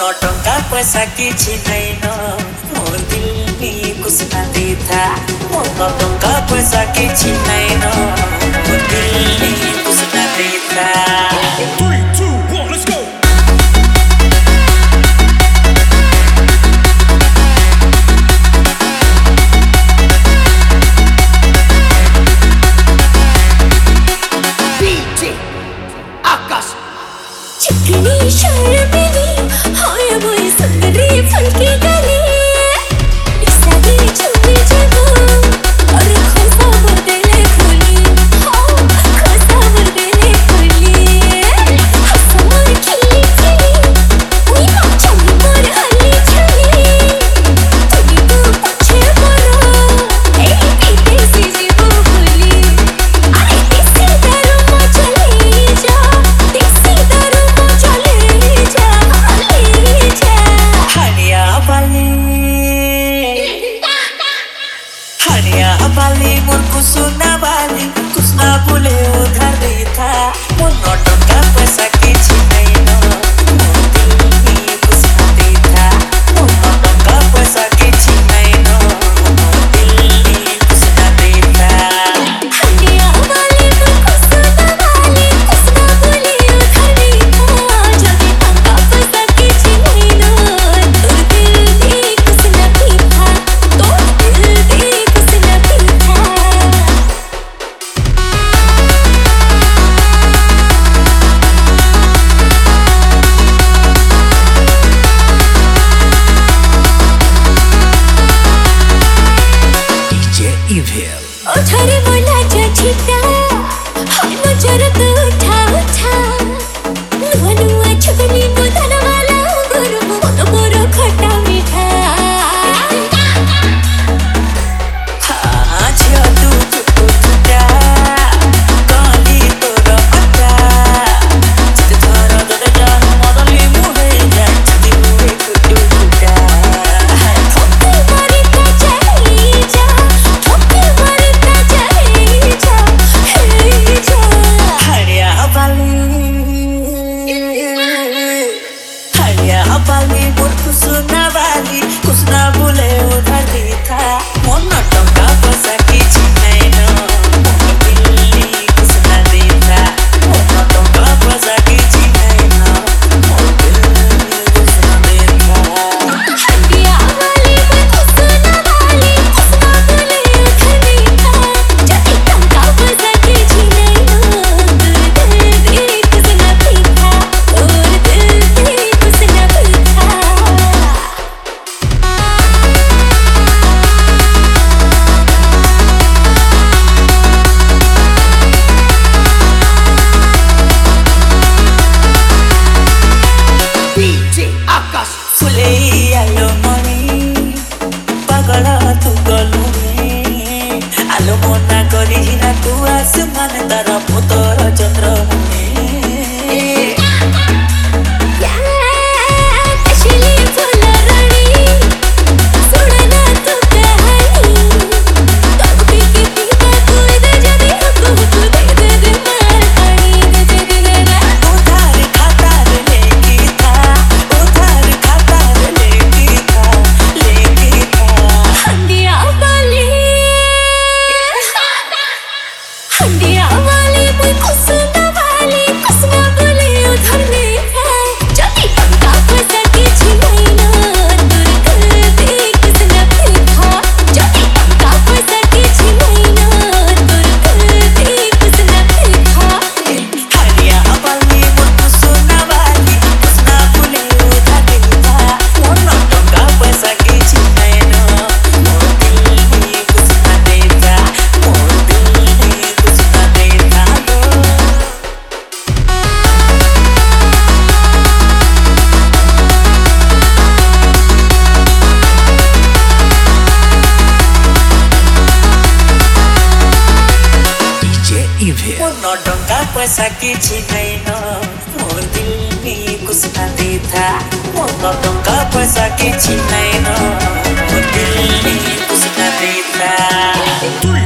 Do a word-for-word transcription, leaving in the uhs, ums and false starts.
ଟଙ୍କା ପଇସା କିଛି ନାଇଁ ନ ମୋର ଦିଲ୍ଲୀ କୁସନା ଦେଇଥା ମୋର ଟଙ୍କା ପଇସା କିଛି ନାଇଁ ନ ମୋର Delhi କୁସନା ଦେଇଥା three, two, one, let's go! चिकनी शर्मीली होय बोय सुंदरी फलकी गली सादी छुपी जगो और खोसा बदले खुली हो खोसा बदले खुली हसमर खिली खिली नी चली पर हली छली तुनी तो पछे परो ए पीते सी जीवो भूली अरे देसी दारू मचली जा देसी दारू बाली मोर कुसुना बाली कुसना बोले उधार देता मोर टका पैसा किछि नहीं न मोर दिल्ली कुसना देता मोर टका पैसा किछि नहीं न मोर दिल्ली कुसना देता हनिया बाली मोर कुसुना बाली कुसना बोले उधार देता जदी टका पैसा किछि नहीं न तोर दिल्ली कुसना देता तोर दिल्ली उठारे बोला जठिता हाय नजर तो उठा उठा नुआ नुआ छुगनी गोधन वाला गुरु मोनो मोरो खट्टा मीठा हाँ झियो तू चुप चुटा काली तोर अटा चित धर दर जान मरली मुहे जा चित मुहे कुटु कुटा ठोके मारी ता चली जा ठोके मारी ता चली जा हे जा हरिया बाली हरिया बाली मोर कुसुना बाली कुसना बोले उधार देता मोर टका पैसा किछि नहीं न मोर दिल्ली कुसना देता मोर टका पैसा किछि नहीं न मोर दिल्ली कुसना देता हनिया बाली मोर कुसुना बाली कुसना बोले उधार देता जदी टका पैसा किछि नहीं न तोर दिल्ली कुसना देता तोर दिल्ली कुसना देता फुले आलो मणि पागल तू गलुनी आलो मना करी ना तू आसमान तारा पुतर चंद्र मुनि कशली फुल राणी सुनना तू कहानी तब भी कितनी बात हुई दे जदी हमको तू दे दे दे मार पानी दे दे दे दे उधार खातार लेके था उधार खातार लेके था लेके था हंडिया वाली हंडिया वाली मुझ कुसुना वाली कुसना बोले उधर नहीं है जदी टका पैसा किछि नहीं न तोर दिल्ली कुसना देता जदी टका पैसा किछि नहीं न तोर दिल्ली कुसना देता हरिया बाली मोर कुसुना बाली कुसना बोले उधार देता मोर टका पैसा किछि नहीं न मोर दिल्ली कुसना देता मोर दिल्ली कुसना देता मोर टका पैसा किछि नहीं न मोर दिल्ली कुसना देता मोर टका पैसा किछि नहीं न मोर दिल्ली कुसना देता Three,